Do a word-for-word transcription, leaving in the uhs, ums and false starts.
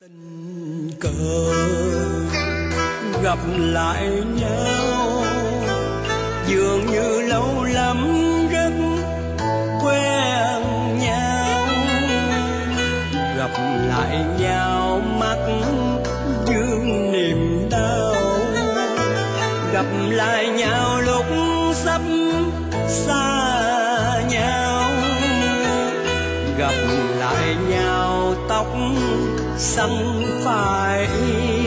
Tình cờ gặp lại nhau dường như lâu lắm rất quen nhau, gặp lại nhau mắt dương niềm đau, gặp lại nhau lúc sắp xa nhau, gặp lại nhau tóc xanh phai